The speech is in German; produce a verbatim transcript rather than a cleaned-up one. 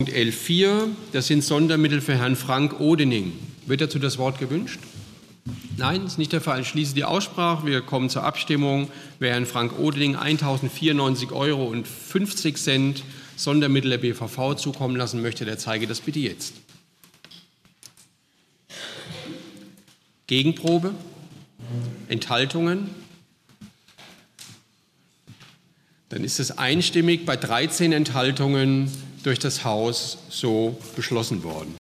Punkt elf Punkt vier, das sind Sondermittel für Herrn Frank Odening. Wird dazu das Wort gewünscht? Nein, ist nicht der Fall. Ich schließe die Aussprache. Wir kommen zur Abstimmung. Wer Herrn Frank Odening eintausendvierundneunzig Euro und fünfzig Cent Sondermittel der B V V zukommen lassen möchte, der zeige das bitte jetzt. Gegenprobe? Enthaltungen? Dann ist es einstimmig bei dreizehn Enthaltungen durch das Haus so beschlossen worden.